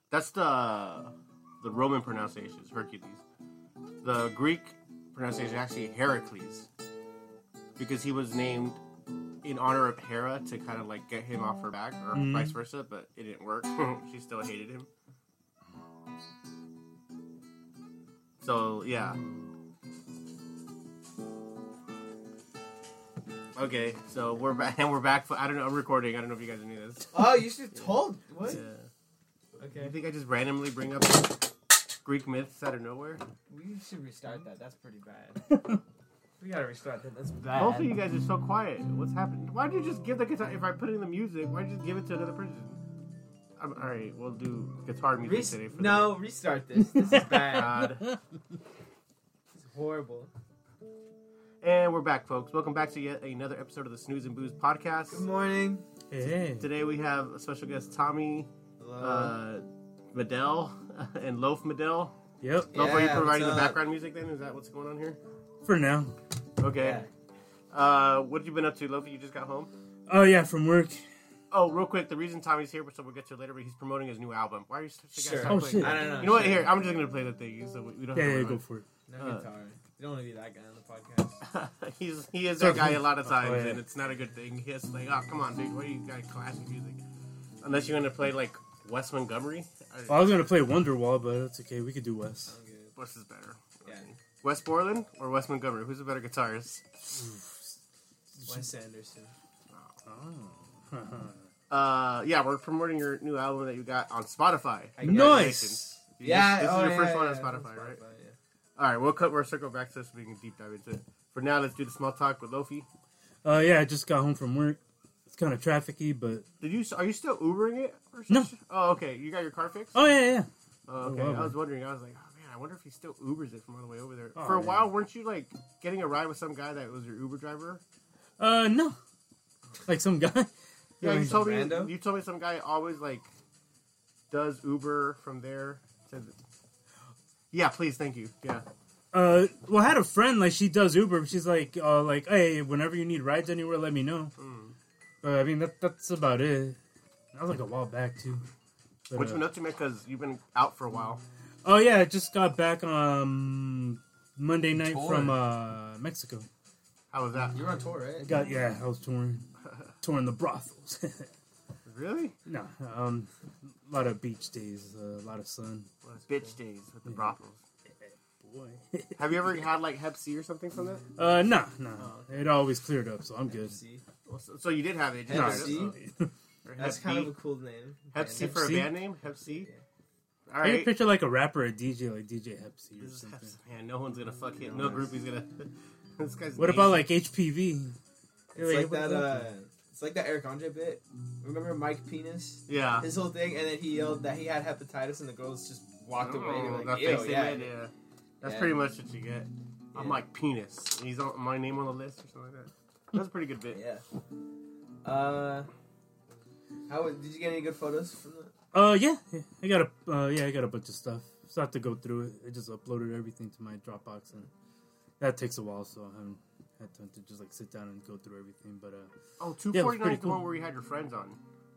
That's the Roman pronunciation is Hercules. The Greek pronunciation is actually Heracles, because he was named in honor of Hera to kind of like get him off her back, or vice versa, but it didn't work. She still hated him. So yeah. Okay, so we're back, and we're back. I don't know. I'm recording. I don't know if you guys knew this. Oh, you should have told. What? Yeah. Okay. You think I just randomly bring up Greek myths out of nowhere? We should restart that. That's pretty bad. We gotta restart that. That's bad. Both of you guys are so quiet. What's happened? Why'd you just give the guitar? If I put in the music, why'd you just give it to another person? Alright, we'll do guitar music today. Restart this. This is bad. This is horrible. And we're back, folks. Welcome back to yet another episode of the Snooze and Booze podcast. Good morning. Hey. Today we have a special guest, Tommy Medell and Loaf Medell. Yep. Loaf, are you providing the what's up? background music then? Is that what's going on here? For now. Okay. Yeah. What have you been up to, Loaf? You just got home? Oh, yeah, from work. Oh, real quick, the reason Tommy's here, so we'll get to it later, but he's promoting his new album. Why are you Sure. Oh, shit. I don't know. You know what? Here, I'm just going to play the thing, so we don't have Yeah, to go for it. No guitar. You don't want to be that guy on the podcast. He is that guy a lot of times, Oh, yeah. and it's not a good thing. He has to like, oh, come on, dude, why you got classic music? Unless you're going to play, like, Wes Montgomery. Well, I was going to play Wonderwall, but that's okay. We could do Wes. I'm good. Wes is better. Yeah. Wes Borland or Wes Montgomery? Who's a better guitarist? Wes Anderson. Yeah, we're promoting your new album that you got on Spotify. Nice! Yeah. This is your first one on yeah, Spotify, right? Yeah. Alright, we'll circle back to this so we can deep dive into it. For now, let's do the small talk with Lofi. Yeah, I just got home from work. It's kind of trafficy, but... Are you still Ubering it? Or No. something? Oh, okay. You got your car fixed? Oh, yeah. Oh, okay. wow. I was wondering. I was like, oh man, I wonder if he still Ubers it from all the way over there. Oh, For a man. while, weren't you like getting a ride with some guy that was your Uber driver? No. Like some guy. Yeah, you told me. rando? You told me some guy always like does Uber from there to. Yeah, please, thank you. Yeah. Well, I had a friend, like, she does Uber. She's like, hey, whenever you need rides anywhere, let me know. I mean, that's about it. That was like a while back, too. But, What you been up to, man? Because you've been out for a while. Oh, yeah, I just got back on Monday night Tour. from Mexico. How was that? You were on tour, right? I was touring the brothels. Really? No, a lot of beach days, a lot of sun. Well, it's bitch days with the brothels. Boy. Have you ever had like Hep C or something from that? No. It always cleared up, so I'm good. See? So you did have it. Hep Hep C? That's kind of a cool name. Hep C Hep for a C? band name. Hep C. Yeah. All I can right. picture like a rapper, a DJ, like DJ Hep C or This is something. Man, no one's gonna fuck him. No groupie's gonna. This guy's. What about like HPV? It's like that. It's like that Eric Andre bit. Remember Mike Penis? Yeah. His whole thing, and then he yelled that he had hepatitis, and the girls just walked away. They were that like, face ew, they yeah. made, yeah. That's Yeah. pretty much what you get. I'm Yeah. like penis. He's on my name on the list or something like that. That's a pretty good bit. Yeah. Did you get any good photos from the? Yeah. I got a bunch of stuff. So I have to go through it. I just uploaded everything to my Dropbox, and that takes a while, so I haven't had time to just like sit down and go through everything. But Oh, Yeah, it 249 was is pretty the cool. one where you had your friends on.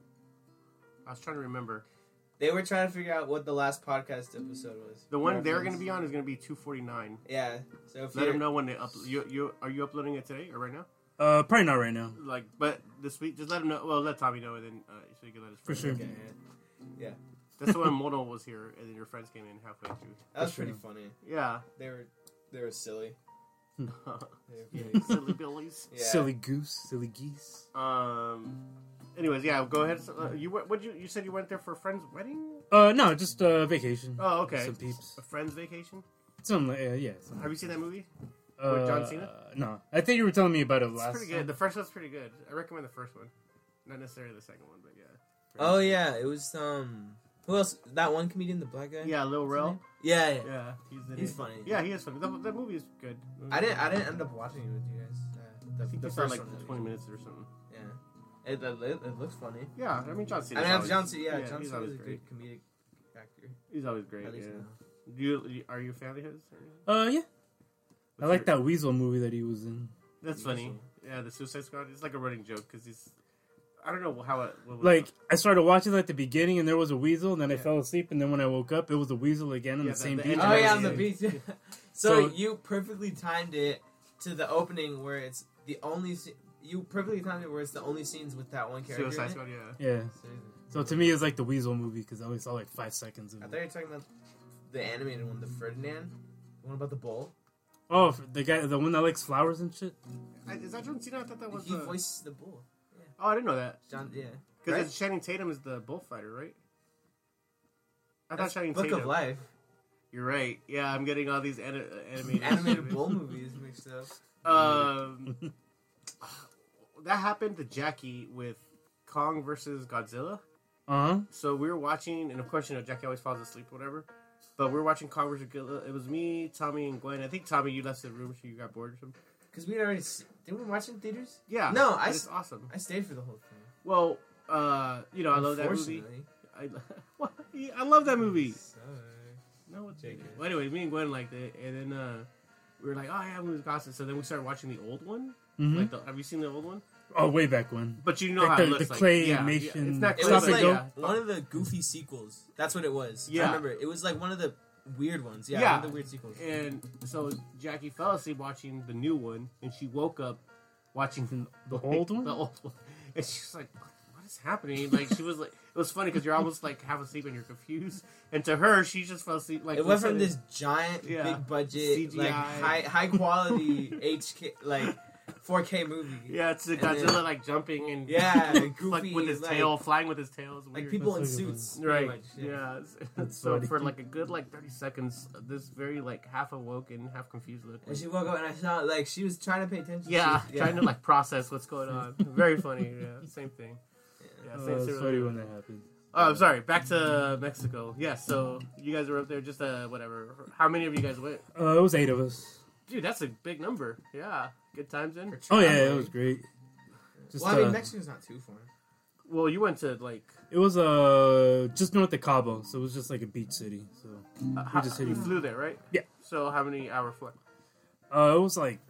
I was trying to remember. They were trying to figure out what the last podcast episode was. The one they're Reference. going to be on is going to be 249. Yeah. So if Let you're, them know when they upload. Are you uploading it today or right now? probably not right now. Like, but this week, just let them know. Well, let Tommy know, and then so you can let us. For sure. Okay, yeah. That's the one Mono was here, and then your friends came in halfway through. That was For pretty sure. funny. Yeah. They were silly. They were pretty- Silly billies. yeah. Silly goose, silly geese. Anyways, yeah, go ahead. You said you went there for a friend's wedding? No, just vacation. Oh, okay. Some peeps. A friend's vacation? Some, yeah. Some, Have you seen that movie? With John Cena? No, I think you were telling me about it It's last. pretty good. The first one's pretty good. I recommend the first one. Not necessarily the second one, but yeah. Oh yeah, it was who else? That one comedian, the black guy. Yeah, Lil Rel. Yeah. Yeah, He's it. funny. Yeah, he is funny. The movie is good. I didn't end up watching it with you guys. I think The you saw first like one. 20 minutes or something. Yeah. It looks funny. Yeah, I mean John Cena. John Cena. Yeah, John he's Cena always is a great. good comedic actor. He's always great. At least Yeah. now. Are you a fan of his? Yeah. I like that Weasel movie that he was in. That's funny. Yeah, the Suicide Squad. It's like a running joke because he's. I don't know how it. What was Like, I started watching at the beginning, and there was a weasel, and then I Yeah. fell asleep, and then when I woke up, it was a weasel again on Yeah, the same the beach. end Oh of yeah, the on the beginning. beach. so So- you perfectly timed it to the opening where it's the only. You perfectly timed it where it's the only sscenes with that one character. Suicide in it. Squad? Yeah. Yeah. So to me, it's like the weasel movie, because I only saw like 5 seconds of I it. thought you were talking about the animated one, the Ferdinand, the one about the bull. Oh, the guy, the one that likes flowers and shit? Is that John Cena? I thought that was He the. voices the bull. Oh, I didn't know that. John, yeah. Because Right? Channing Tatum is the bullfighter, right? I thought That's Channing Book Tatum. of Life. You're right. Yeah, I'm getting all these animated Animated movies. bull movies mixed up. That happened to Jackie with Kong versus Godzilla. Uh-huh. So we were watching, and of course, Jackie always falls asleep or whatever. But we were watching Kong versus Godzilla. It was me, Tommy, and Gwen. I think, Tommy, you left the room so you got bored or something. Because we already. Didn't we watch it in theaters? Yeah. No, but it's awesome. I stayed for the whole thing. Well, I love that movie. Unfortunately. I love that movie. Sorry. No, it's JK. well, anyway, me and Gwen liked it, and then we were like, "Oh yeah, movie's awesome." So then we started watching the old one. Mhm. Like, have you seen the old one? Oh, way back when. But you know Like how the- it looks the like. claymation It's not It clay, was but like Classic yeah. one of the goofy sequels. That's what it was. Yeah. I remember. It was like one of the weird ones. Yeah, Yeah. one of the weird sequels. And so Jackie fell asleep watching the new one, and she woke up watching The old one? The old one, and she's like, "What is happening?" Like she was like, it was funny because you're almost like half asleep and you're confused, and to her, she just fell asleep. Like It went from sudden- this giant, Yeah. big budget, CGI. like high quality HK, like 4K movie. Yeah, it's And Godzilla then- like jumping and Yeah, goofy, like with his like- tail, flying with his tail. It's like weird. people in That's like a suits, Right. pretty much. Yeah. That's So funny. for like a good 30 seconds, this very like half awoke and half confused look. And she woke up and I saw like she was trying to pay attention. Yeah, She- trying to like process what's going on. Very funny. Yeah, same thing. Yeah, Oh, same it's similar. funny when that happened. Oh, I'm sorry. Back to Mexico. Yeah, so you guys were up there. Just whatever. How many of you guys went? It was 8 of us. Dude, that's a big number. Yeah, good times in. Oh, yeah, it was great. Just, Well, I mean, Mexico's not too far. Well, you went to like. It was just north of Cabo, so it was just like a beach city. So How, just you hitting- flew there, right? Yeah. So how many hour flight? it was like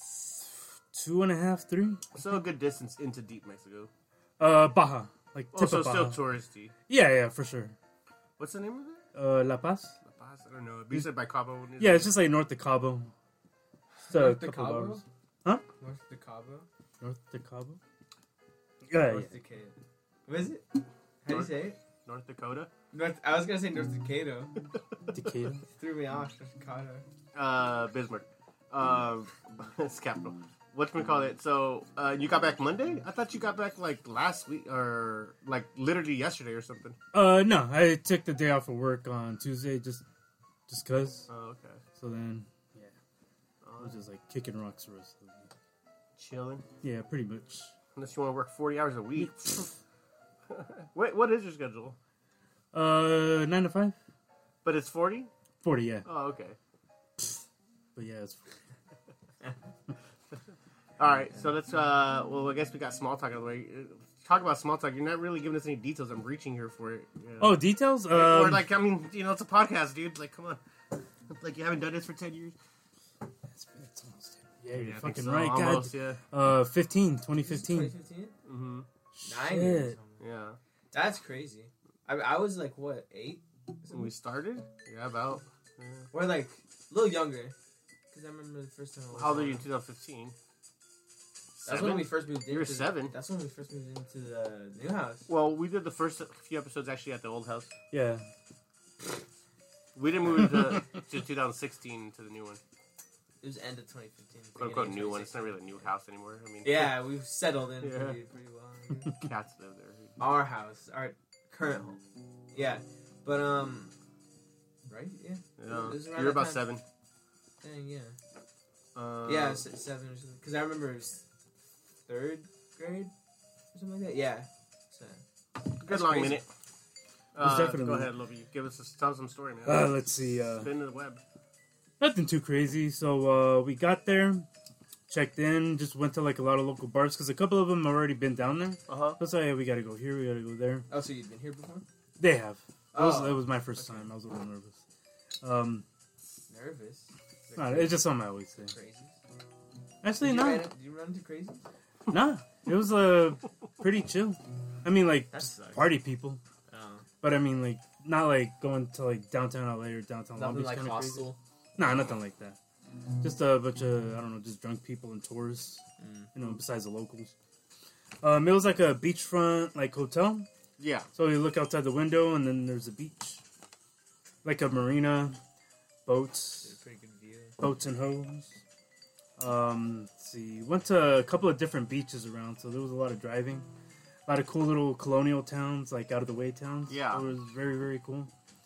2.5, 3. So a good distance into deep Mexico. Baja, like Oh, tip so of still Baja. touristy. Yeah, for sure. What's the name of it? La Paz. La Paz? I don't know. You said by Cabo. Yeah, it's just like north of Cabo. It's a North of couple of Cabo? hours. Huh? North of Cabo. North of Cabo. Yeah, North Dakota. What is it? How do you say it? North Dakota. North. I was gonna say North Dakota. Decatur. Threw me off. North Dakota. Bismarck. It's capital. Whatchamacallit? So, you got back Monday? I thought you got back like last week or like literally yesterday or something. No, I took the day off of work on Tuesday just cause. Oh, okay. So then, yeah, I was just like kicking rocks the rest of the week. Chilling. Yeah, pretty much. Unless you want to work 40 hours a week. What is your schedule? 9 to 5, But it's 40? 40. Yeah, Oh, okay. but yeah, it's All right, so let's, well, I guess we got small talk out of the way. Talk about small talk. You're not really giving us any details. I'm reaching here for it. Yeah. Oh, details? Or like, I mean, it's a podcast, dude. Like, come on. Like, you haven't done this for 10 years? it's almost it. Yeah, you're I think fucking so, right. almost, God. yeah. 2015. 2015. Mm-hmm. 9 years. Shit. Yeah. That's crazy. I was like what 8? When we started? Yeah, about. Yeah. Or like a little younger. Because I remember the first time. I was How old are on- you in 2015? That's when we first moved in. You were 7. That's when we first moved into the new house. Well, we did the first few episodes actually at the old house. Yeah. We didn't move into to 2016 to the new one. It was end of 2015. Quote unquote beginning of new one. It's not really a new house anymore. I mean, 2016. Yeah, we've settled in Yeah. pretty well. cats live there. Our house, our current home. Yeah, but right? Yeah. Yeah. It was around You're that about time. 7. Dang, yeah. Uh, Yeah, 7 or something. Because I remember it was 3rd grade or something like that. Yeah. So, Good That's long crazy. minute. It's definitely- Go ahead, Lovey. Tell us some story, man. Let's see. Spin the web. Nothing too crazy. So we got there, checked in, just went to like a lot of local bars because a couple of them have already been down there. Uh-huh. Let's say, hey, we gotta go here, we gotta go there. oh, so you've been here before? They have. Oh. It was my first time. I was a little nervous. Nervous. It's just something I always say. Crazy. Actually, Did no. you run into crazy? Nah, it was pretty chill. I mean, like, That just sucks. party people. Oh. But I mean, like, not like going to like downtown LA or downtown Long Nothing Beach like kind of crazy. hostel. Nah, nothing like that. Just a bunch of, I don't know, just drunk people and tourists. Mm. You know, besides the locals. It was like a beachfront, like, hotel. Yeah. So you look outside the window, and then there's a beach. Like a marina, boats, Pretty good view. boats and hoes. Let's see. Went to a couple of different beaches around, so there was a lot of driving. A lot of cool little colonial towns, like out of the way towns. Yeah. It was very, very cool.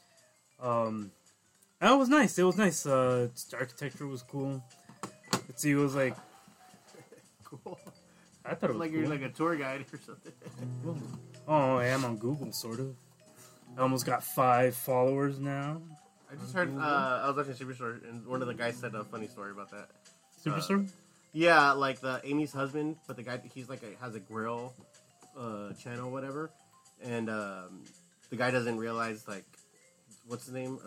That was nice. It was nice. The architecture was cool. Let's see, it was like, Cool. I thought it was Like cool. you're like a tour guide or something. Oh, I am on Google, sort of. I almost got 5 followers now. I just heard. I was watching Superstore, and one of the guys said a funny story about that. Superstore? Yeah, like the Amy's husband, but the guy he's like has a grill channel, whatever, and the guy doesn't realize like what's his name?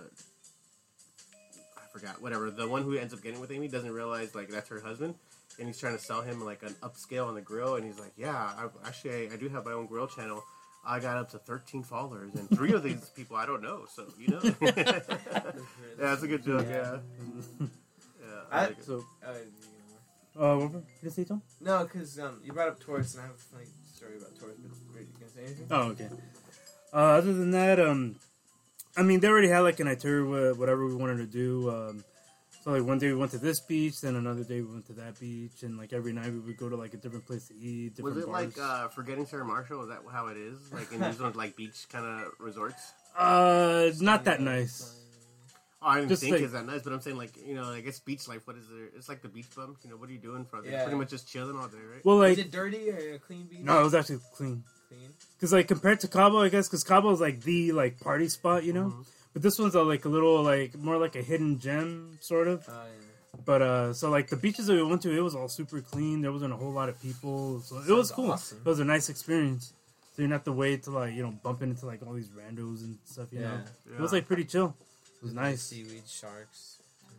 I forgot. Whatever. The one who ends up getting with Amy doesn't realize like that's her husband, and he's trying to sell him like an upscale on the grill, and he's like, "Yeah, I do have my own grill channel. I got up to 13 followers, and 3 of these people I don't know. So you know, yeah, that's a good joke. Yeah, yeah. I like it. So, Uh, what did you say, Tom? no, because you brought up tourists, and I have a funny story about tourists. But were you gonna say anything? Oh, okay. Other than that, I mean, they already had like an itinerary, whatever we wanted to do. So like one day we went to this beach, then another day we went to that beach, and like every night we would go to like a different place to eat. Was Different it bars. like Forgetting Sarah Marshall? Is that how it is? Like in these ones, like beach kind of resorts? It's not that nice. Oh, I didn't Just think like- it's that nice, but I'm saying like I guess beach life. What is it? It's like the beach bums. What are you doing from there? Yeah. Pretty much just chilling all day, right? Well, Is like it dirty or a clean beach? no, it was actually clean. Clean. Cause like compared to Cabo, I guess, cause Cabo is like the like party spot, you know. Mhm. But this one's like a little like more like a hidden gem, sort of. Oh yeah. But so like the beaches that we went to, it was all super clean. There wasn't a whole lot of people, so it was Sounds cool. awesome. It was a nice experience. So you didn't have to wait to like bump into like all these randos and stuff. You know, Yeah. it was like pretty chill. It was nice. Seaweed sharks.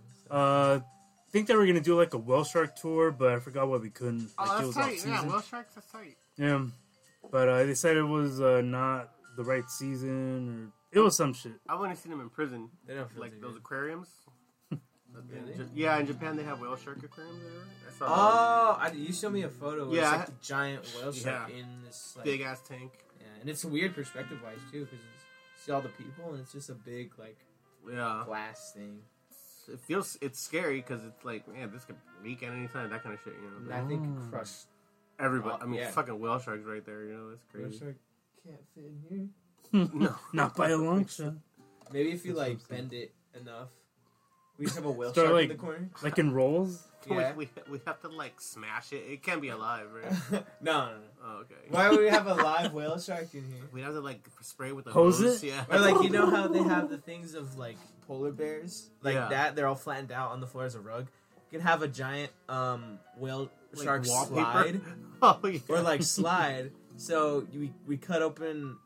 Think they were gonna do like a whale shark tour, but I forgot why we couldn't. Like, Oh, it that's was tight. off-season. Yeah, well, sharks, that's tight. Yeah, but they said it was not the right season, or it was some shit. I've only seen them in prison, They don't feel like too those good. aquariums. Really? Yeah, in Japan they have whale shark aquariums. I saw You showed me a photo where Yeah. it's like a giant whale shark Yeah. in this like big ass tank. yeah, and it's weird perspective wise too because you see all the people and it's just a big like Yeah, glass thing. it's scary because it's like, man, this could leak at any time. That kind of shit, And I think Oh. crushed Everybody, I mean, Yeah. fucking whale sharks right there. That's whale crazy. shark can't fit in here. No, Not by a long shot. Maybe if you That's what I'm like saying. bend it enough, we just have a whale Start, shark like- in the corner. Like in rolls. Yeah. we have to like smash it. It can't be alive, right? no. Oh, okay. Why would we have a live whale shark in here? We'd have to like spray with the Hose hose. it? Yeah. Or like you know how they have the things of like polar bears like Yeah. that? They're all flattened out on the floor as a rug. You can have a giant whale Like shark wallpaper? slide Oh, yeah. or like slide. So we cut open.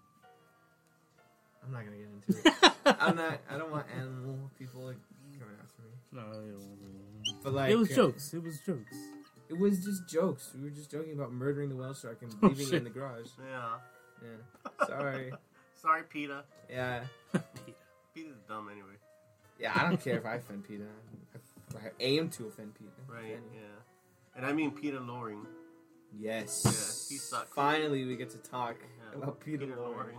I'm not gonna get into it. I don't want animal people like coming after me. No, But like it was jokes. It was jokes. It was just jokes. We were just joking about murdering the whale shark and Oh, leaving it shit. in the garage. Yeah. Yeah. Sorry. Sorry, PETA. Yeah. PETA's dumb anyway. Yeah. I don't care if I offend PETA. I aim to offend PETA. Right. Offend. Yeah. And I mean PETA Loring. Yes. Yeah, he sucks. Finally, we get to talk Yeah. about PETA Loring.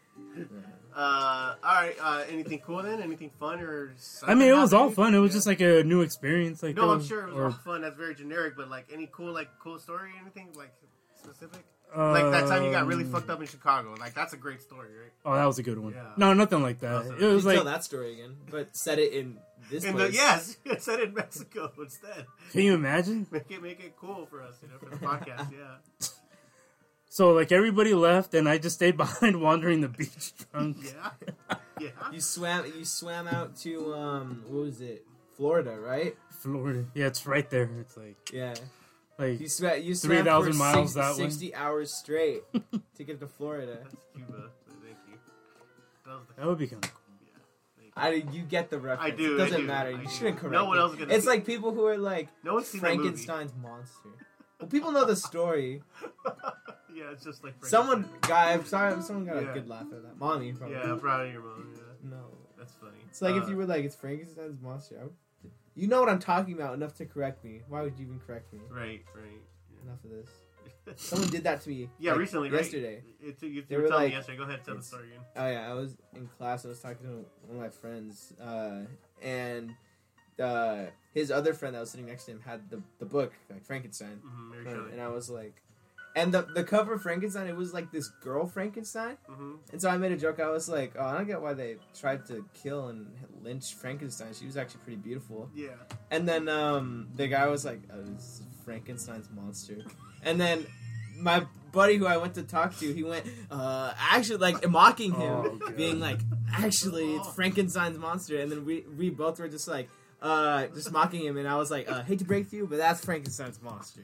All right. Anything cool then? Anything fun or? I mean, it was all happening? fun. It was Yeah. just like a new experience. Like No, there I'm was- sure it was or, all fun. That's very generic, but like any cool story, anything like specific? Like that time you got really fucked up in Chicago. Like that's a great story, right? Oh, that was a good one. Yeah. No, nothing like that. Awesome. It You was tell like, that story again, but set it in this In place. the yes, it said in Mexico instead. can you imagine? Make it cool for us, for the podcast. Yeah, So like everybody left, and I just stayed behind wandering the beach drunk. yeah, yeah. You swam out to what was it? Florida, right? Florida. Yeah, it's right there. It's Yeah. like You swam 3,000 miles that way. 60 hours straight to get to Florida. That's Cuba. So thank you. That was the that would be kind of cool. You get the reference. I do, It doesn't I do, matter. I You do. shouldn't correct No one me. else is gonna It's see like people who are like No one's seen that movie. Frankenstein's monster. Well, people know the story. Yeah, it's just like Someone got a Yeah. good laugh at that. Mommy, probably. Yeah, probably your mom. Yeah, No. that's funny. It's like if you were like, it's Frankenstein's monster. You know what I'm talking about enough to correct me. Why would you even correct me? right. Enough of this. Someone did that to me. Yeah, like, recently, yesterday. right? You They were were telling like- me yesterday. Go ahead, tell the story again. Oh yeah, I was in class. I was talking to one of my friends, and his other friend that was sitting next to him had the book, like Frankenstein, Mary Shelley. and I was like, and the cover of Frankenstein, it was like this girl Frankenstein, and so I made a joke. I was like, oh, I don't get why they tried to kill and lynch Frankenstein. She was actually pretty beautiful. Yeah. And then the guy was like, oh, this is Frankenstein's monster. And then my buddy who I went to talk to, he went, actually, like, mocking him, Oh, God. being like, actually, it's Frankenstein's monster. And then we both were just like, just mocking him. And I was like, hate to break to you, but that's Frankenstein's monster.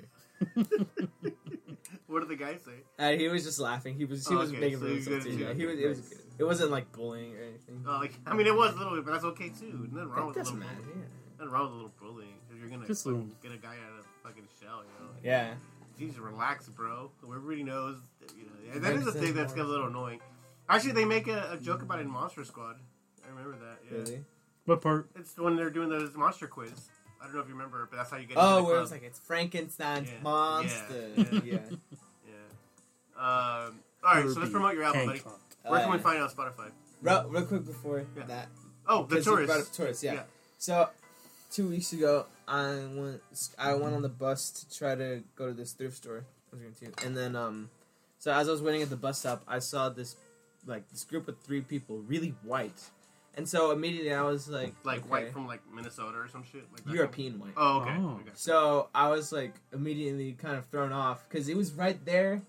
What did the guy say? And he was just laughing. He was Okay, making so fun you of himself good- too. you Yeah, good. it wasn't like bullying or anything. I mean, it was a little bit, but that's okay too. Nothing wrong It with a doesn't little matter. bullying. Yeah. Nothing wrong with a little bullying. If you're gonna Just fucking little- get a guy out of fucking shell, you know. Yeah. Jeez, relax, bro. Everybody knows. You know, yeah, that is a thing that's a little annoying. Actually, they make a joke about it in Monster Squad. I remember that. Yeah. Really? What part? It's when they're doing the monster quiz. I don't know if you remember, but that's how you get. Oh, into the where it club. was like, it's Frankenstein's Yeah. monster. Yeah. Yeah. Yeah. All right, so let's promote your album, buddy. Hancock. Where can we find it on Spotify? Real quick before Yeah. that. Oh, the Because you brought tourist. up tourists, yeah. Yeah. So, 2 weeks ago, I went on the bus to try to go to this thrift store. I was going to, and then so as I was waiting at the bus stop, I saw this group of 3 people, really white, and so immediately I was like, Like okay, white from like Minnesota or some shit. Like that. European white. Oh, okay. Oh. Okay. So I was like immediately kind of thrown off because it was right there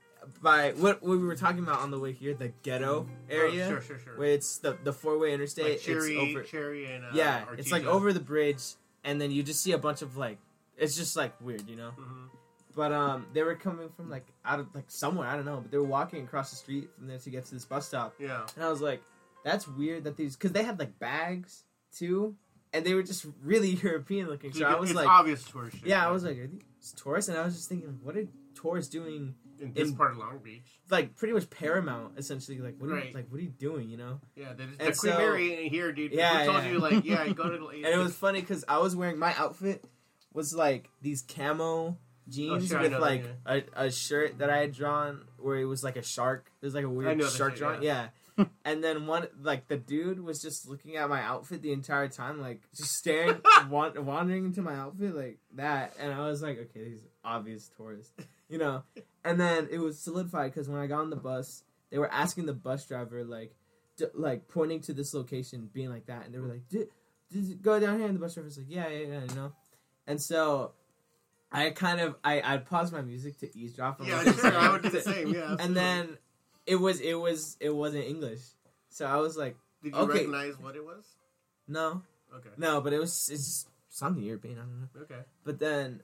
by what we were talking about on the way here, the ghetto area. Oh, sure. Where it's the 4-way interstate. Like Cherry, it's over, Cherry, and yeah, it's like Artesia. over the bridge, and then you just see a bunch of like, it's just like weird, you know. Mhm. But they were coming from like out of like somewhere, I don't know, but they were walking across the street from there to get to this bus stop, Yeah. and I was like, that's weird that these, because they had like bags too, and they were just really European looking. So I was it's like, obvious tourist shit. yeah, I was like, are these tourists? And I was just thinking, what are tourists doing? in this in- part of Long Beach. Like pretty much Paramount, essentially. Like what? Right. What are you doing? You know? Yeah, the And Queen so- Mary ain't here, dude. Yeah, we told yeah. you, like, yeah, go to. And it was funny because I was wearing, my outfit was like these camo jeans sure, I with know like that, a shirt that I had drawn where it was like a shark. There's like a I weird know the shark shit, drawing. Yeah. And then the dude was just looking at my outfit the entire time, like just staring, wandering into my outfit like that. And I was like, okay, he's obvious tourist, you know. And then it was solidified because when I got on the bus, they were asking the bus driver like pointing to this location, being like that, and they were like, did you go down here? And the bus driver's like, yeah, you know. And so I paused my music to eavesdrop. on Yeah, what he sure, I said. would do the same. Yeah, absolutely. And then it wasn't English, so I was like, did you okay. recognize what it was? no, Okay. but it's just something European. I don't know. Okay. But then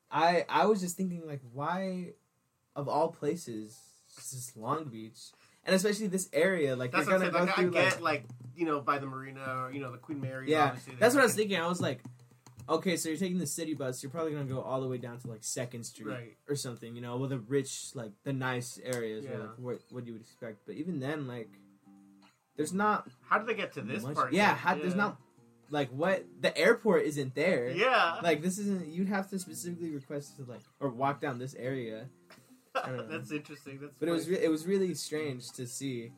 I was just thinking like, why, of all places, just Long Beach, and especially this area, like That's you're what I'm gonna saying. go Like, I through get, you know, by the marina, or, you know, the Queen Mary. yeah, obviously, that's what I was thinking. thinking. I was like, okay, so you're taking the city bus, you're probably gonna go all the way down to like 2nd Street Right. or something, you know, with the rich, like the nice areas, or Yeah. like what you would expect. But even then, like, there's not How did they get to this much. part? Yeah, then? there's not like what the airport isn't there. Yeah. Like this isn't. You'd have to specifically request to like or walk down this area. I don't know. That's interesting. That's. But funny. it was really strange to see.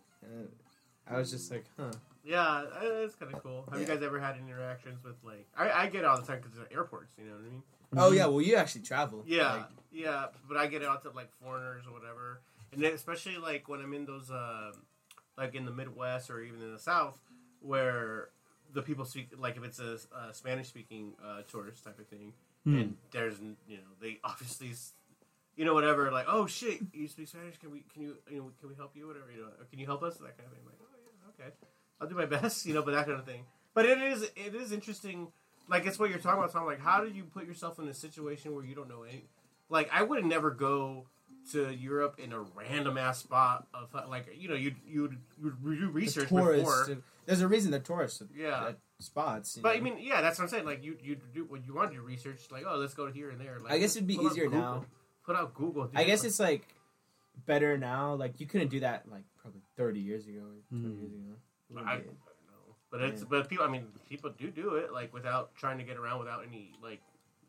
I was just like, huh. Yeah, it's kind of cool. Have you Yeah. guys ever had any interactions with like? I get it all the time because they're airports. You know what I mean? Oh yeah, well you actually travel. Yeah, Like, yeah. But I get it out to like foreigners or whatever, and then especially like when I'm in those like in the Midwest or even in the South, where the people speak like if it's a Spanish speaking tourist type of thing, and there's they obviously. Whatever, like, oh shit, you speak Spanish? Can we help you? Whatever, or can you help us? That kind of thing. Like, oh yeah, okay, I'll do my best, but that kind of thing. But it is interesting. Like, it's what you're talking about, Tom. Like, how do you put yourself in a situation where you don't know any? Like, I would never go to Europe in a random ass spot of like, you'd do research before. There's a reason they're tourists. Yeah. At spots. But know? I mean, yeah, that's what I'm saying. Like, you do when you want to do research. Like, oh, let's go here and there. Like, I guess it'd be pull up easier Google. now Put out Google. Dude. I guess it's like better now. Like you couldn't do that like probably 30 years ago or 20 years ago. I don't know. But it's people. I mean, people do it like without trying to get around without any like,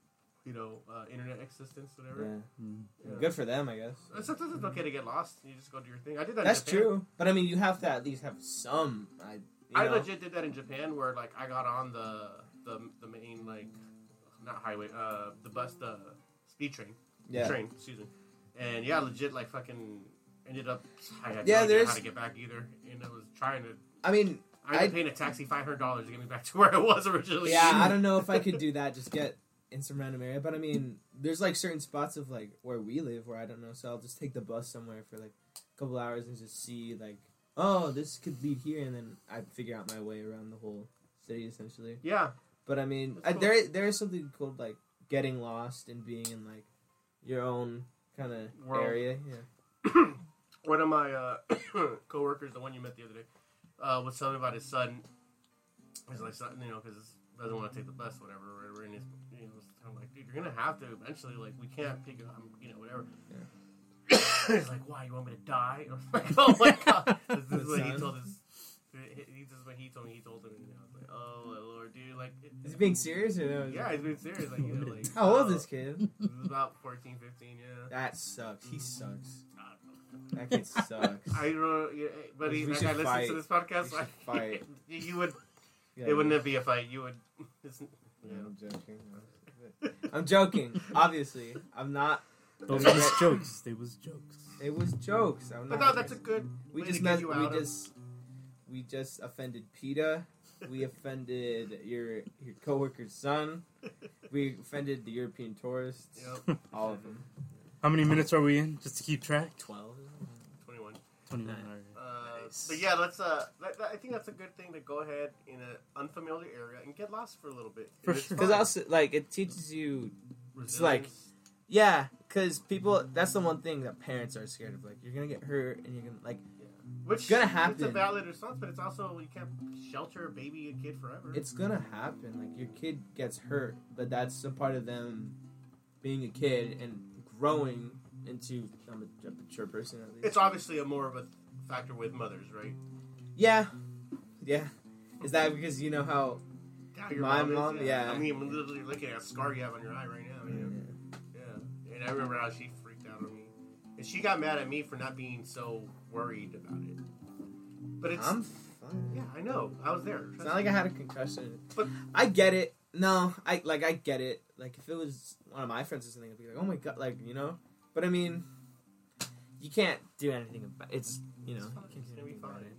internet existence, whatever. Yeah. Good for them, I guess. Sometimes it's okay to get lost. You just go do your thing. I did that. That's in Japan. true. But I mean, you have to at least have some. I legit did that in Japan, where like I got on the main like not highway, the speed train. Yeah. Train, excuse me. And yeah, legit like fucking ended up. I had Yeah, no idea there's- how to get back either, and I was trying to. I mean, I ended up paying a taxi $500 to get me back to where I was originally. yeah, I don't know if I could do that. Just get in some random area. But I mean, there's like certain spots of like where we live where I don't know. So I'll just take the bus somewhere for like a couple hours and just see like, oh, this could lead here, and then I figure out my way around the whole city essentially. Yeah. But I mean, That's cool. there is something called like getting lost and being in like your own kind of World. area. Yeah. One of my coworkers, the one you met the other day, was telling me about his son. He's like, because he doesn't want to take the bus, whatever. And he's, was kind of like, dude, you're gonna have to eventually. Like, we can't pick up, whatever. Yeah. He's like, why? You want me to die? I was like, oh my god. This is what he Son? told his. This is what he told me. He told him, and I was like, oh my lord, dude, like. Is he being serious or no? Yeah, he's being serious. Like, like. How old is this kid? He was about 14, 15, yeah. That sucks. He sucks. I don't know. That kid sucks. I don't know, but We that should guy listens fight. to this podcast. We should fight. You would. Yeah, It wouldn't be a fight. You would. Yeah, I'm joking. I'm joking. Obviously, I'm not. Those were just jokes. They was jokes. It was jokes. I'm But not. no, that's a good. We way just to met, get you out of. we just offended PETA. We offended your coworker's son. We offended the European tourists. Yep. All of them. How many minutes are we in? Just to keep track. 12. 21. 21. Nice. All right. Nice. But yeah, let's. I think that's a good thing to go ahead in an unfamiliar area and get lost for a little bit. For And it's sure. Because fun. also, like, it teaches you. Resilience. like- Yeah, because people. That's the one thing that parents are scared of. Like, you're gonna get hurt, and you're gonna like. Which gonna It's a happen. valid response, but it's also you can't shelter a baby, a kid forever. It's gonna happen. Like, your kid gets hurt, but that's a part of them being a kid and growing into a mature person. At least. It's obviously a more of a factor with mothers, right? Yeah. Is that because you know how? Yeah, your My is, mom, yeah. I mean, I'm literally looking at a scar you have on your eye right now. Yeah. And I remember how she freaked out on me. And she got mad at me for not being so worried about it. But it's... I'm fine. Yeah, I know. I was there. It's not like I had a concussion. But- I get it. No, I get it. Like, if it was one of my friends or something, I'd be like, oh my god, like, you know? But I mean, you can't do anything about it. It's, you know, It's fine. you can't It's do gonna be anything fine. about it.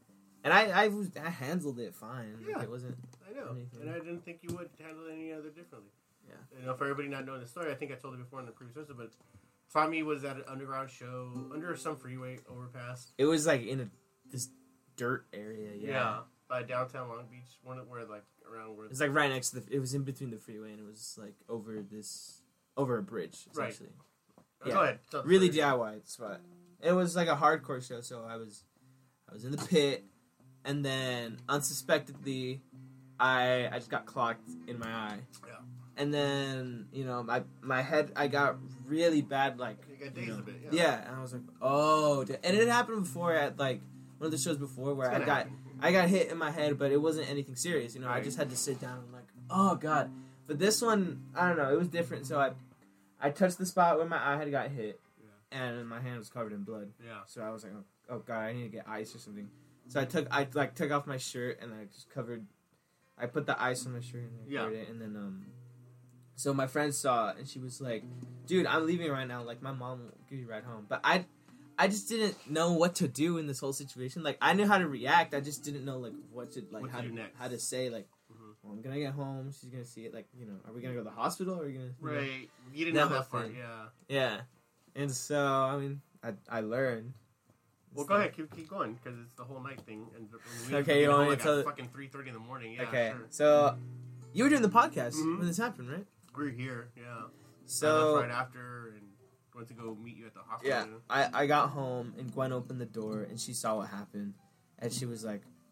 You know? And I handled it fine. Like, Yeah. it wasn't. I know. Anything. And I didn't think you would handle it any other differently. Yeah. You know, for everybody not knowing the story, I think I told it before in the previous episode, but Tommy was at an underground show under some freeway overpass. It was like in this dirt area. Yeah. By downtown Long Beach, one where like around where It was like right next to it was in between the freeway, and it was like over a bridge, Right. essentially. Go Yeah. ahead. Tell the Really story. DIY spot. It was like a hardcore show, so I was in the pit, and then unsuspectedly, I just got clocked in my eye. Yeah. And then, you know, my head, I got really bad, like, You got you dazed know, a bit. yeah, and I was like, oh, and it happened before at like one of the shows before where It's gonna I got hit in my head, but it wasn't anything serious, you know. I Right. just had to sit down and like, oh god. But this one, I don't know, it was different. So I touched the spot where my eye had got hit, and my hand was covered in blood. Yeah. So I was like, oh god, I need to get ice or something. So I took off my shirt and I just covered. I put the ice on my shirt and I covered it, and then so my friend saw it and she was like, dude, I'm leaving right now. Like, my mom will give you a ride home. But I just didn't know what to do in this whole situation. Like, I knew how to react. I just didn't know, like, what to do next. how to say, like, Mhm. well, I'm gonna get home. She's gonna see it. Like, you know, are we gonna go to the hospital? Or are we gonna... you know? Right. You didn't That know whole that part. thing. Yeah. Yeah. And so, I mean, I learned. Well, go ahead. Keep going because it's the whole night thing. And Okay, you want me to tell- fucking 3:30 in the morning. Yeah. Okay. Sure. So, you were doing the podcast Mhm. when this happened, right? We're here. Yeah. I So... left right after and went to go meet you at the hospital. Yeah, I got home and Gwen opened the door and she saw what happened, and she was like,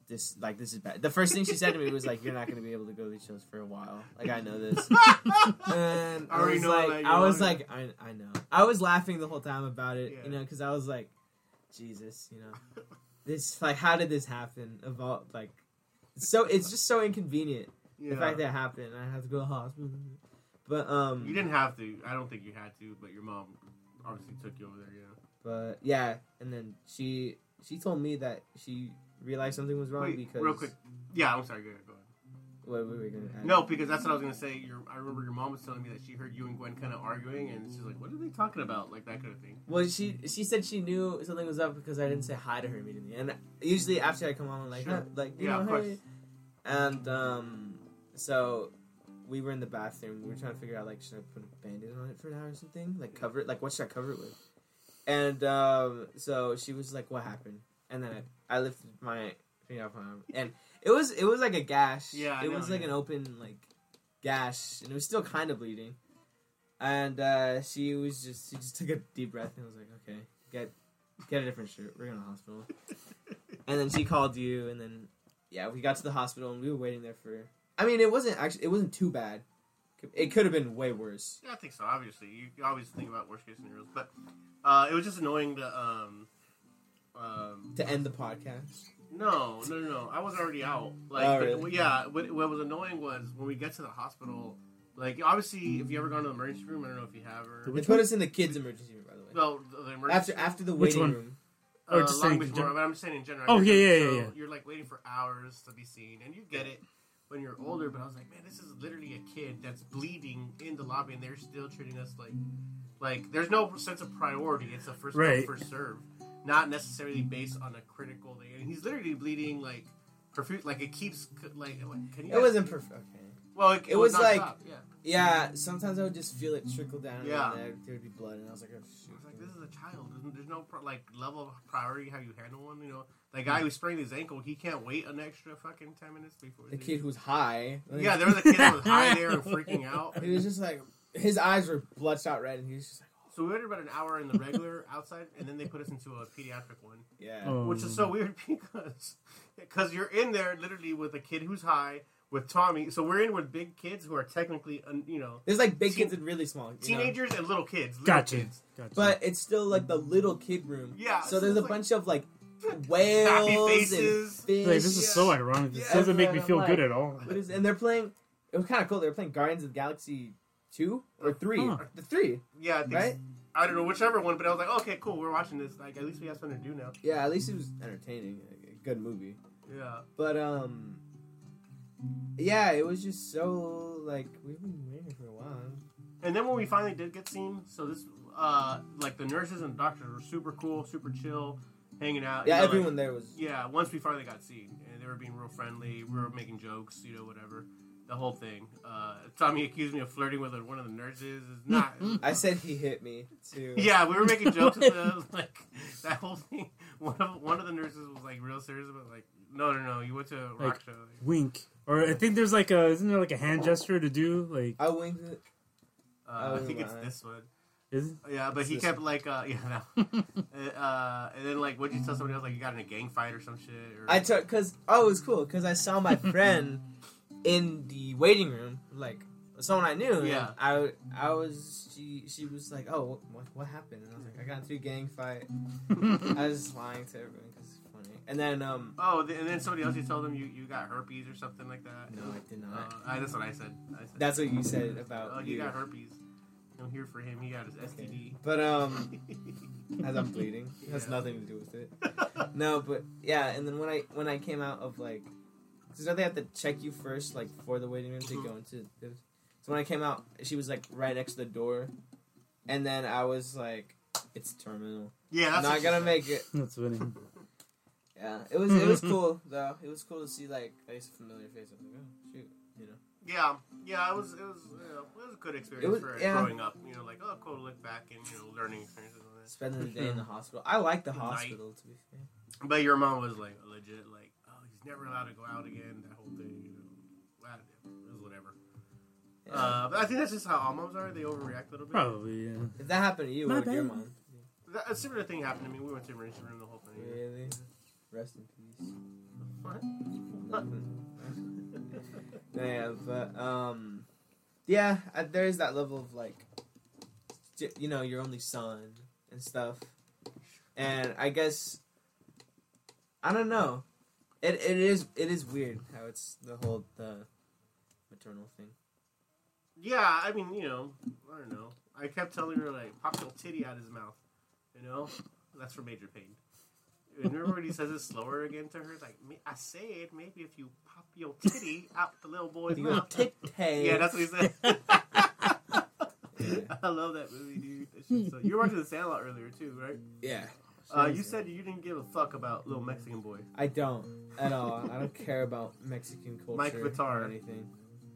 this is bad. The first thing she said to me was like, "You're not gonna be able to go to these shows for a while." Like, I know this. And I already know that I know. I was laughing the whole time about it, Yeah. because I was like, Jesus, this, like, how did this happen? It's just so inconvenient. Yeah. The fact that it happened, I have to go to the hospital. But You didn't have to. I don't think you had to, but your mom obviously took you over there, yeah. But yeah, and then she told me that she realized something was wrong Wait, because real quick. Yeah, I'm sorry, go ahead. What were we gonna add? No, because that's what I was gonna say. I remember your mom was telling me that she heard you and Gwen kind of arguing, and she's like, "What are they talking about?" Like that kind of thing. Well, she said she knew something was up because I didn't say hi to her immediately, and usually after I come on, I'm like, Sure. Of course. hey. And so we were in the bathroom. We were trying to figure out, like, should I put a Band-Aid on it for now or something? Like, cover it? Like, what should I cover it with? And so she was like, what happened? And then I lifted my finger off my arm. And it was like a gash. Yeah, I It know, was like yeah. an open, like, gash. And it was still kind of bleeding. And she just took a deep breath and was like, okay, get a different shirt. We're going to the hospital. And then she called you, and then, yeah, we got to the hospital, and we were waiting there for... I mean, it wasn't too bad. It could have been way worse. Yeah, I think so. Obviously, you always think about worst case scenarios, but it was just annoying to To end the podcast. No. I was already out. Like, Oh, really? Yeah. What was annoying was when we get to the hospital. Like, obviously, if you ever gone to the emergency room, I don't know if you have or. They put us in the kids' emergency room, by the way. No, the emergency. After the Which waiting one? room. Or just long saying in before, general? but I'm just saying in general. Oh, yeah. So you're like waiting for hours to be seen, and you get it when you're older. But I was like, man, this is literally a kid that's bleeding in the lobby, and they're still treating us like there's no sense of priority. It's a first come, Right. first serve, not necessarily based on a critical thing. And he's literally bleeding like profuse, like it keeps like. Can you? It wasn't perfect. Okay. Well, it was like- nonstop, yeah. Yeah, sometimes I would just feel it trickle down. Yeah. And there would be blood, and I was like, oh, shoot. It's like, this is a child. There's no level of priority how you handle one. The guy who sprained his ankle, he can't wait an extra fucking 10 minutes before. The kid who was high. Yeah, there was a kid that was high there and freaking out. He was just like, his eyes were bloodshot red, and he was just like, So we waited about an hour in the regular outside, and then they put us into a pediatric one, yeah. Oh. which is so weird because you're in there literally with a kid who's high with Tommy. So we're in with big kids who are technically, There's like big Teen- kids and really small. teenagers and little kids. Gotcha. But it's still like the little kid room. Yeah, So so there's a it's like- bunch of like whales Happy and faces. fish. Like, this is so ironic. This Yeah, doesn't make me I'm feel like, good at all. And they're playing. It was kind of cool. They were playing Guardians of the Galaxy 2 or 3. Huh. The 3, Yeah, I think right? I don't know whichever one, but I was like, okay, cool, we're watching this. Like, at least we have something to do now. Yeah, at least it was entertaining. A good movie. Yeah. But yeah, it was just so like we've been waiting for a while. And then when we finally did get seen, so this, like the nurses and doctors were super cool, super chill, hanging out. Yeah, you know, like- everyone there was. yeah, once we finally got seen, and they were being real friendly. We were making jokes, whatever. The whole thing. Tommy accused me of flirting with one of the nurses. It's not. I said he hit me too. Yeah, we were making jokes about like that whole thing. One of the nurses was like real serious about like, no, you went to a rock Like, show. Wink. Or I think there's like isn't there like a hand gesture to do? Like, I winked it. I think it's Oh, this one. is it? Yeah, but It's he this kept like, yeah, no. And then like, what'd you tell somebody else? Like, you got in a gang fight or some shit? Or... I took it was cool because I saw my friend in the waiting room, like someone I knew. and Yeah. I was she was like, oh, what happened? And I was like, I got into a gang fight. I was just lying to everyone because it's funny. And then and then somebody else, you told them you got herpes or something like that. no, I did not. That's what I said. That's what you said about Oh, you got herpes. I'm here for him. He got his STD. But as I'm bleeding, it has Yeah. nothing to do with it. No, but yeah, and then when I came out of like, because they have to check you first, like for the waiting room to go into. So when I came out, she was like right next to the door, and then I was like, "It's terminal. Yeah, that's Not what she gonna said. make it." That's funny. Yeah, it was cool though. It was cool to see like a familiar face. I was like, "Oh shoot," Yeah, it was a good experience It was- for yeah. growing up. Like, oh, cool to look back and learning experiences on that. Spending the day in the hospital. I like the Night. hospital, to be fair. But your mom was like legit, like, oh, he's never allowed to go out again. That whole thing, Well, it was whatever. Yeah. But I think that's just how all moms are. They overreact a little bit. Probably, yeah. If that happened to you, My what would your bad. mom? A similar thing happened to me. We went to emergency room, the whole thing. Really? Rest in peace. What? Yeah, but yeah, there's that level of like, you know, your only son and stuff, and I guess I don't know. It is weird how it's the maternal thing. Yeah, I mean, you know, I don't know. I kept telling her, like, pop your titty out his mouth. You know? That's for Major Payne. Remember when he says it slower again to her? Like, I said, maybe if you pop your titty out the little boy's mouth. Yeah, that's what he said. I love that movie, dude. So, you were watching The Sandlot earlier, too, right? Yeah. You said you didn't give a fuck about Little Mexican Boy. I don't at all. I don't care about Mexican culture Mike Vitar. or anything.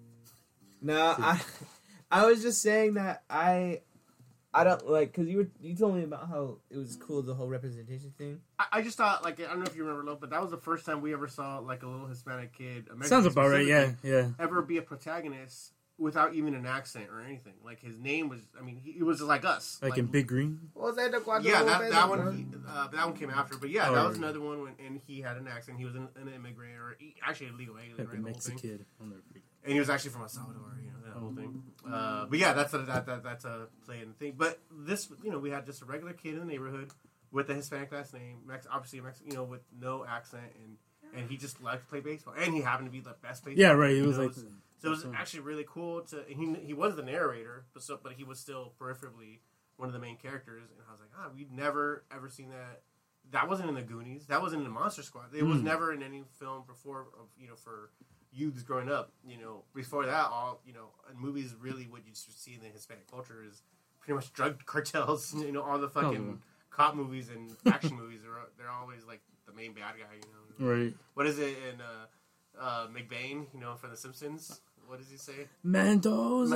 No, I was just saying that I don't like, because you told me about how it was cool, the whole representation thing. I just thought, like, I don't know if you remember, Lo, but that was the first time we ever saw, like, a little Hispanic kid, a Mexican Sounds about right, yeah. ever be a protagonist without even an accent or anything. Like, his name was, I mean, he was just like us. Like in Big Green? Yeah, that one came after. But yeah, that was another one, and he had an accent. He was an immigrant, or actually a legal alien, Like right? a Mexican kid. And he was actually from El Salvador, you know, that whole thing. But yeah, that's a play in the thing. But this, you know, we had just a regular kid in the neighborhood with a Hispanic last name, obviously a Mexican, you know, with no accent, and he just liked to play baseball, and he happened to be the best baseball. Yeah, right. He was like. So it was actually really cool to. He was the narrator, but he was still peripherally one of the main characters, and I was like, we'd never ever seen that. That wasn't in the Goonies. That wasn't in the Monster Squad. It was never in any film before. You know, for youths growing up, you know, before that, all, you know, in movies, really what you see in the Hispanic culture is pretty much drug cartels. You know, all the fucking cop movies and action movies they're always like the main bad guy. You know, right? What is it in McBain? You know, from The Simpsons. What does he say? Mendoza.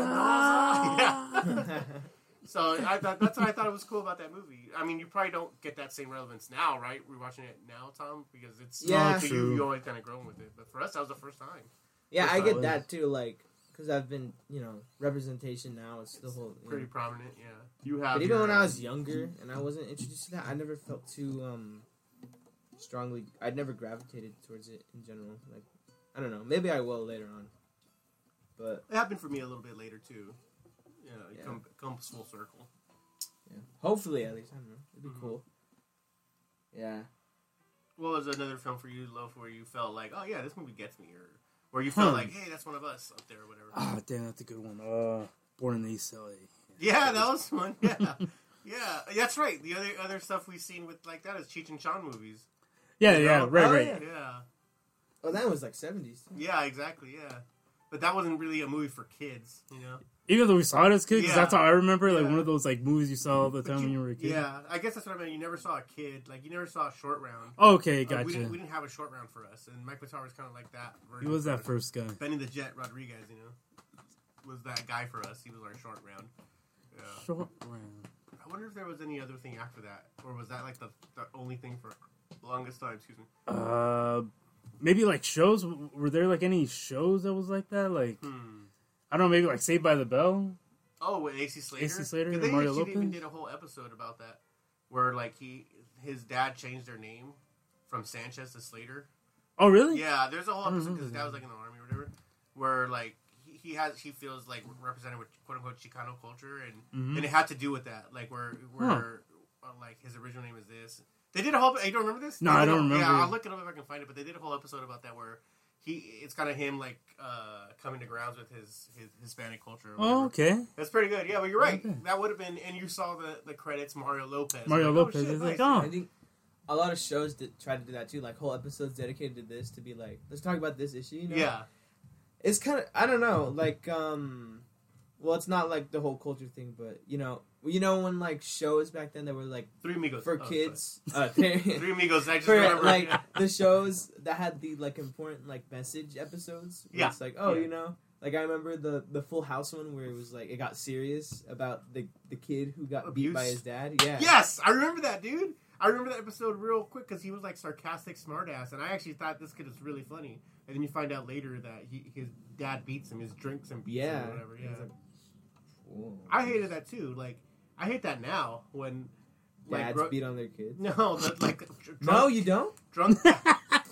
Yeah. So that's why I thought it was cool about that movie. I mean, you probably don't get that same relevance now, right? We're watching it now, Tom, because it's true. You always kind of grown with it. But for us, that was the first time. Yeah, I get that too. Like, because I've been, you know, representation now. It's the whole pretty prominent. Yeah, you have. But even when I was younger and I wasn't introduced to that, I never felt too strongly. I'd never gravitated towards it in general. Like, I don't know. Maybe I will later on. But it happened for me a little bit later too. You know, it comes full circle. Yeah. Hopefully, at least, I don't know. It'd be cool. Yeah. What was another film for you, Loaf, where you felt like, oh yeah, this movie gets me, or where you felt like, hey, that's one of us up there, or whatever? Oh damn, that's a good one. Born in the East LA. Yeah, that was one. Yeah, yeah, that's right. The other stuff we've seen with like that is Cheech and Chong movies. Yeah, you know? right. Yeah. Oh, that was like 70s. Yeah, exactly. Yeah. But that wasn't really a movie for kids, you know? Even though we saw it as kids, because that's how I remember, like, one of those, like, movies you saw all the time when you were a kid. Yeah, I guess that's what I meant. You never saw a kid. Like, you never saw a Short Round. Oh, okay, gotcha. We didn't have a Short Round for us, and Mike Vitar was kind of like that version. He was that first guy. Benny the Jet Rodriguez, you know, was that guy for us. He was our Short Round. Yeah. Short Round. I wonder if there was any other thing after that, or was that, like, the only thing for the longest time? Excuse me. Maybe, like, shows? Were there, like, any shows that was like that? Like, I don't know, maybe, like, Saved by the Bell? Oh, with AC Slater? AC Slater and they Mario Lopez? even did a whole episode about that, where, like, his dad changed their name from Sanchez to Slater. Oh, really? Yeah, there's a whole episode, because his dad was, like, in the army or whatever, where, like, he feels, like, represented with, quote-unquote, Chicano culture, and it had to do with that, like, where like, his original name is this. They did a whole... You don't remember this? No, I don't remember. Yeah, I'll look it up if I can find it, but they did a whole episode about that where it's kind of him, like, coming to grounds with his Hispanic culture. Oh, okay. That's pretty good. Yeah, but you're right. Okay. That would have been... And you saw the credits, Mario Lopez. Lopez is like, oh. I think a lot of shows try to do that, too. Like, whole episodes dedicated to this, to be like, let's talk about this issue, you know? Yeah. It's kind of... I don't know. Like, well, it's not like the whole culture thing, but, you know when, like, shows back then that were, like... Three Amigos. For kids. Three Amigos, I just remember. Like, the shows that had the, like, important, like, message episodes. Yeah. It's like, you know... Like, I remember the Full House one where it was, like, it got serious about the kid who got beat by his dad. Yeah. Yes! I remember that, dude! I remember that episode real quick because he was, like, sarcastic smartass, and I actually thought this kid was really funny. And then you find out later that his dad beats him, his drinks and beats him or whatever. Yeah. Like, I hated that, too. Like... I hate that now when dads beat on their kids. No, like no, you don't. Drunk. Boom!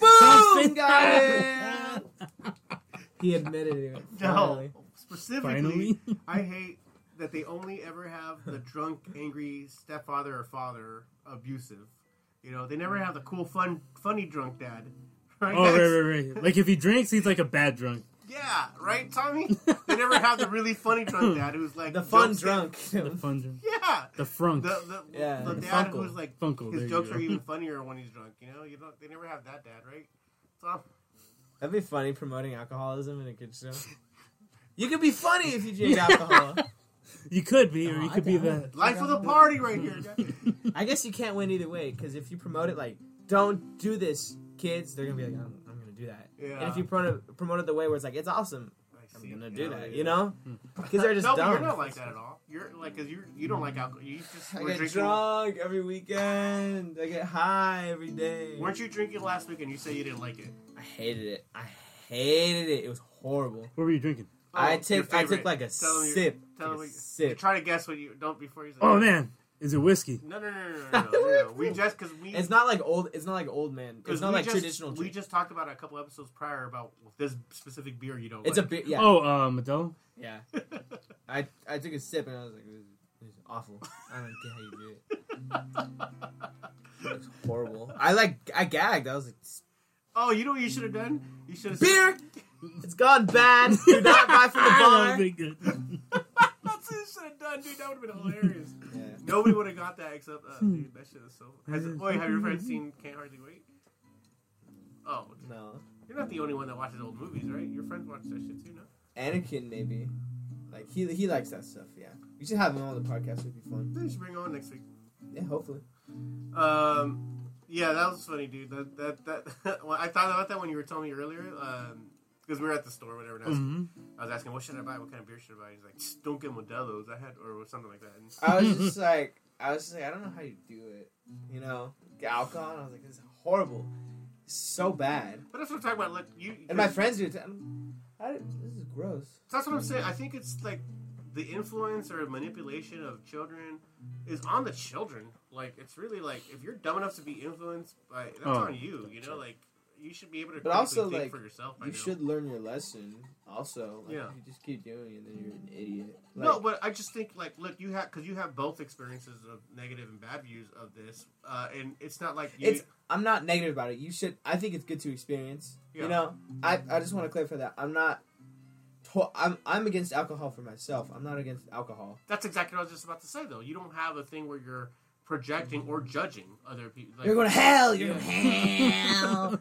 Boom, got it. He admitted it. No, Finally. specifically, Finally. I hate that they only ever have the drunk, angry stepfather or father abusive. You know, they never have the cool, funny drunk dad. Right? Oh, right. Like if he drinks, he's like a bad drunk. Yeah, right, Tommy? They never have the really funny drunk dad who's like... The fun jokes drunk. The fun drunk. Yeah. The frunk. Yeah, The the dad Funkle. who's like... Funkle, there his you jokes go. are even funnier when he's drunk, you know? They never have that dad, right? So, That'd be funny promoting alcoholism in a kid's show. You could be funny if you drink alcohol. You could be, or Oh, you I could be doubt the... life of the party right here. I guess you can't win either way, because if you promote it like, don't do this, kids, they're going to be like, I'm going to do that. Yeah. And if you promote it the way where it's like, it's awesome, I I'm see. going to do that, Yeah. you know? Because they're just No, but dumb. you're not like that at all. You're like, because you don't like alcohol. You just I were get drinking... drunk every weekend. I get high every day. Weren't you drinking last week and you said you didn't like it? I hated it. I hated it. It was horrible. What were you drinking? I your took favorite. like a Tell them your- sip. tell Like them a what- sip. Try to guess what you... Don't before you say... Oh, man. Is it whiskey? No. We just... Because we... It's not like old. It's not like old man. It's not like traditional. We just talked about it a couple episodes prior about this specific beer you don't It's a like. bit. Yeah. Oh, Modelo? Yeah. I took a sip and I was like, it was awful. I don't get how you do it. It was horrible. I gagged. I was like, Oh, you know what you should have done? You should have... beer. It's gone bad. Do not buy from the That bar. would be good. That's what you should have done, dude. That would have been hilarious. Yeah. Nobody would have got that except... dude, that shit is so... have your friends seen Can't Hardly Wait? Oh, No. you're not the only one that watches old movies, right? Your friends watch that shit too, no? Anakin maybe. Like he likes that stuff. Yeah. We should have him on the podcast. It'd be fun. Then you should bring him on next week. Yeah. Hopefully. Yeah, that was funny, dude. Well, I thought about that when you were telling me earlier, because we were at the store, whatever. And Mhm. I was asking, what should I buy? What kind of beer should I buy? He's like, "Just don't get Modelo's. I had, or something like that. And I was just like, I don't know how you do it. You know, get alcohol. And I was like, this is horrible. It's so bad. but that's what I'm talking about. Like you, And my friends do it. This is gross. That's what I'm saying. I think it's like the influence or manipulation of children is on the children. Like it's really like if you're dumb enough to be influenced by, that's on you. You know, like you should be able to. But also, think like, for yourself. You should learn your lesson. Also, like, Yeah. if you just keep doing it, then you're an idiot. Like, No, but I just think like, look, you have because you have both experiences of negative and bad views of this, and it's not like you. I'm not negative about it. You should. I think it's good to experience. Yeah. You know, I just want to clarify that I'm not. I'm against alcohol for myself. I'm not against alcohol. That's exactly what I was just about to say, though. You don't have a thing where you're projecting or judging other people. Like, You're going to hell. You're Yeah. going to hell.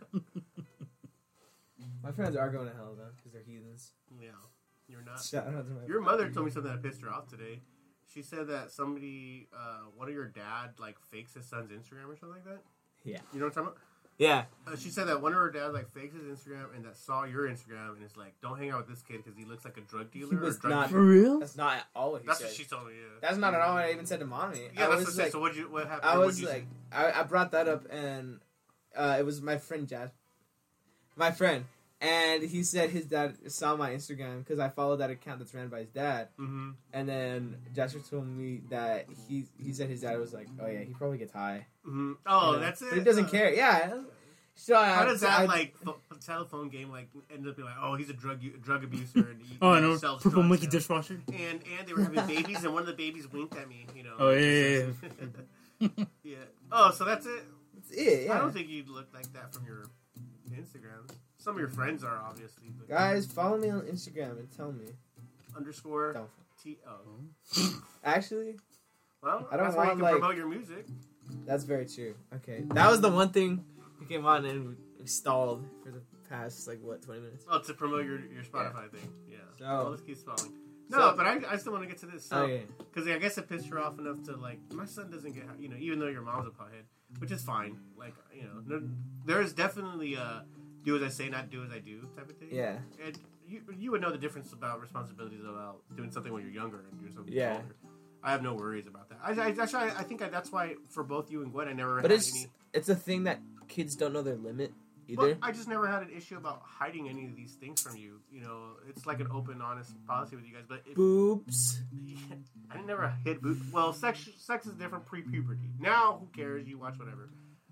My friends are going to hell though because they're heathens. Yeah, you're not. Shout out to my. Your mother told me something that pissed her off today. She said that somebody, one of your dad, like fakes his son's Instagram or something like that. Yeah. You know what I'm talking Yeah. about? She said that one of her dads like fakes his Instagram and that saw your Instagram and is like, "Don't hang out with this kid because he looks like a drug dealer." He or was drug not- For real? That's not all what he That's said. what she told me. Yeah. That's not at all what I even said to mommy. Yeah, I that's was what I said. like, So what happened? I What'd was you say? like, I brought that up, and it was my friend Jazz, my friend, and he said his dad saw my Instagram because I followed that account that's ran by his dad, Mm-hmm. and then Jasper told me that he said his dad was like, oh yeah, he probably gets high. Mm-hmm. Oh, You know? that's it. But he doesn't care. Yeah. So How does that telephone game like end up being like, oh, he's a drug abuser and he Oh, I know. sells Purple drugs monkey now. dishwasher. And they were having babies and one of the babies winked at me. You know. Oh, yeah. Yeah. Oh, so that's it. That's it. Yeah. I don't think you'd look like that from your Instagram. Some of your friends are obviously. But Guys, follow me on Instagram and tell me. underscore Don't. T-O. Actually, Well, I don't that's where you want, can like- promote your music. that's very true. Okay, that was the one thing we came on and we stalled for the past 20 minutes. Oh, to promote your Spotify thing. Yeah. So- well, let's keep spelling. No, So- but I still want to get to this. So, Okay. because I guess it pissed her off enough to like, my son doesn't get, even though your mom's a pothead, which is fine. Like, there is definitely a do as I say, not do as I do type of thing. Yeah. And you would know the difference about responsibilities about doing something when you're younger and doing something Yeah. older. I have no worries about that. I think that's why for both you and Gwen, I never But had it's any. it's a thing that kids don't know their limit either. But I just never had an issue about hiding any of these things from you. You know, it's like an open, honest policy with you guys. But Boobs. I never hit boot. Well, sex is different pre-puberty. Now, who cares? You watch whatever.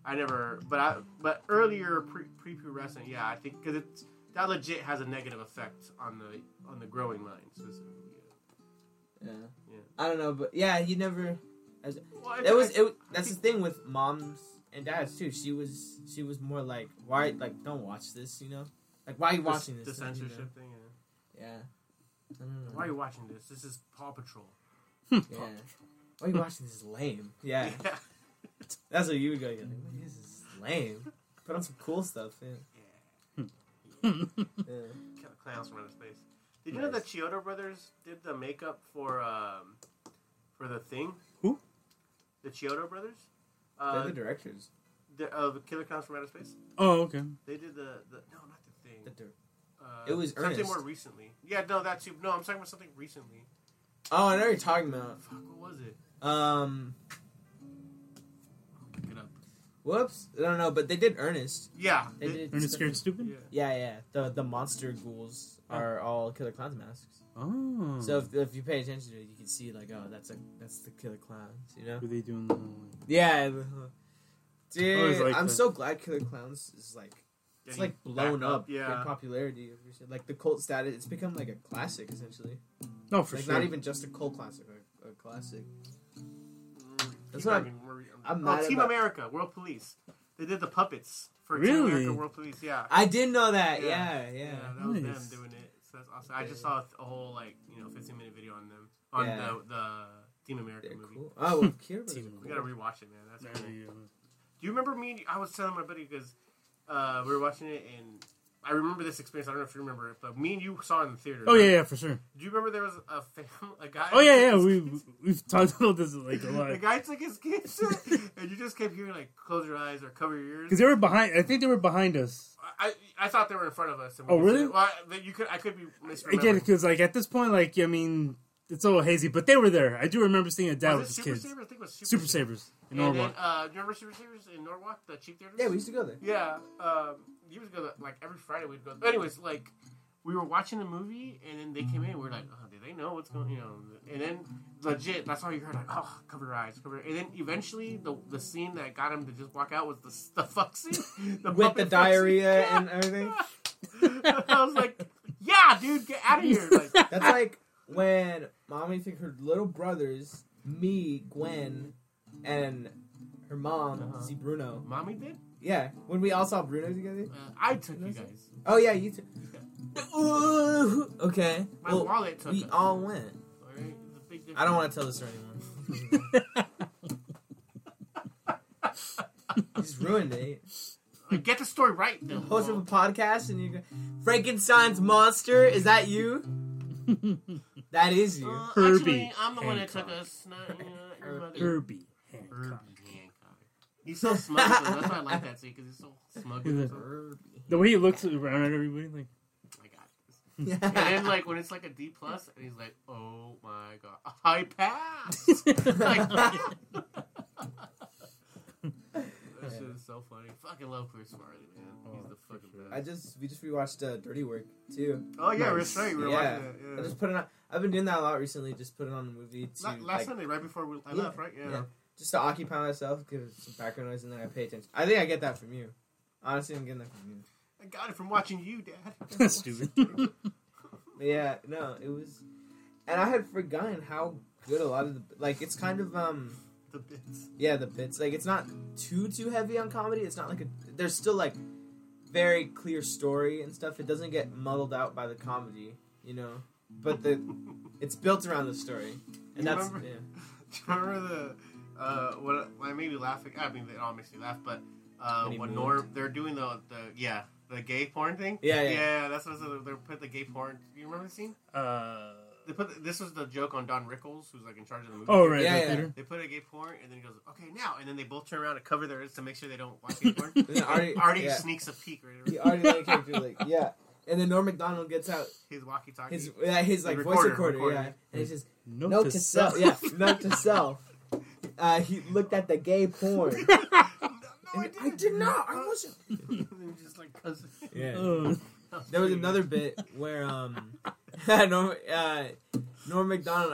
I never, but earlier pre-pure wrestling, yeah, I think because that legit has a negative effect on the growing mind specifically. Yeah. Yeah. I don't know, but yeah, he never. Well, That's the thing with moms and dads too. She was more like, why, like, don't watch this, you know? Like, why are you watching this? The censorship you know? thing. Yeah. I don't know. Why are you watching this? This is Paw Patrol. Yeah. Why are you watching this? Is lame. Yeah. Yeah. That's what you would go. You're like, what is this? Lame. Put on some cool stuff. Yeah. Yeah. Yeah. Clowns from outer space. Did you know that Chiodo Brothers did the makeup for the Thing? Who? The Chiodo Brothers. They're the directors. The Killer Clowns from Outer Space. Oh, okay. They did the no, not the Thing. It was something Ernest. more recently. Yeah, no, that too. No, I'm talking about something recently. Oh, I know what you're talking about. Fuck, what was it? Look it up. Whoops. I don't know, but they did Ernest. Yeah. They did. Ernest Scared Stupid? Yeah. Yeah. The monster ghouls are all Killer Clowns masks. Oh. So if you pay attention to it, you can see like, oh, that's the Killer Clowns, you know? Were they doing the... Yeah. Dude, like I'm that. so glad Killer Clowns is like, it's like blown back up yeah. in popularity. Like the cult status, it's become like a classic essentially. No, for Like sure. not even just a cult classic, a classic. That's Keep what arguing. I'm mad Team about. America, World Police. They did the puppets for Really? Team America, World Police. Yeah. I did know that. Yeah. Yeah. That was Nice. them doing it. So that's awesome. I just saw a whole 15-minute video on them on Yeah. the Team America They're movie. cool. Oh, well, Kira was Team cool. We gotta rewatch it, man. That's cool. Very, Do you remember me? I was telling my buddy because we were watching it, and I remember this experience. I don't know if you remember it, but me and you saw it in the theater. Oh, right? yeah, for sure. Do you remember there was a guy? Oh, yeah. We've talked about this like a The lot. guy took his kids, and you just kept hearing like, "Close your eyes" or "Cover your ears." Because they were behind... I think they were behind us. I thought they were in front of us. And we Oh, could really? see it. Well, I could be misremembering. Again, because like at this point, like, I mean, it's a little hazy, but they were there. I do remember seeing a dad with Was his it Super kids. Savers? I think it was Super Savers in And Norwalk. then, do you remember Super Savers in Norwalk, the cheap theaters? Yeah, we used to go there. Yeah, years ago, like every Friday we'd go. Anyways, like we were watching the movie, and then they came in. And we were like, "Oh, do they know what's going?" You know, and then legit, that's all you heard. Like, "Oh, cover your eyes, cover." And then eventually, the scene that got him to just walk out was the fuck scene With the puppet fuck diarrhea scene. and everything. I was like, "Yeah, dude, get out of here!" Like, That's like when Mommy took her little brothers, me, Gwen, and her mom, see Bruno. Mommy did. Yeah, when we all saw Bruno together. I took you guys. Oh yeah, you too. Okay. My wallet took we us. all went. Alright, it's a big I don't difference. want to tell this story anymore. You just ruined it. Like, get the story right, though. Host of a podcast and you go, Frankenstein's monster. Is that you? That is you. Herbie Actually, I'm the one that took Hancock. us. Not your mother. Herbie Hancock. Herbie Hancock. He's so smug. Though. That's why I like that scene because he's so smug. He's a- So, The way he looks around at everybody, like, I got this. And then, like, when it's like a D plus, and he's like, "Oh my god, I passed!" Like, that shit is so funny. Fucking love Chris Farley, man. He's the fucking best. We just rewatched Dirty Work too. Oh yeah, we're Nice. straight. We were Yeah. watching it. I Yeah. just put it on. I've been doing that a lot recently. Just put it on the movie to Last like, Sunday, right before I Yeah. left, right? Yeah. just to occupy myself, give it some background noise, and then I pay attention. I think I get that from you. Honestly, I'm getting that from you. I got it from watching you, Dad. that's stupid. But yeah, no, it was, and I had forgotten how good a lot of the it's kind of The bits. the bits it's not too heavy on comedy. It's not like there's still like very clear story and stuff. It doesn't get muddled out by the comedy, you know. But it's built around the story, and You that's remember- Do you remember what made me laugh? I mean, it all makes me laugh, but When he when moved. Norm, they're doing the gay porn thing. Yeah. That's what they put the gay porn. You remember the scene? Uh, They put this was the joke on Don Rickles, who's like in charge of the movie. oh, right. Yeah, the yeah. theater. They put a gay porn, and then he goes, "Okay, now," and then they both turn around and cover their ears to make sure they don't watch gay porn. And then Artie, yeah. sneaks a peek right He over already like character and then Norm Macdonald gets out his walkie-talkie. his like voice recorder, yeah, and he says Note note to self, yeah, note to self. He looked at the gay porn. No, I did not. I wasn't. and then he just like goes. Yeah. Oh. There was another bit where Norm Macdonald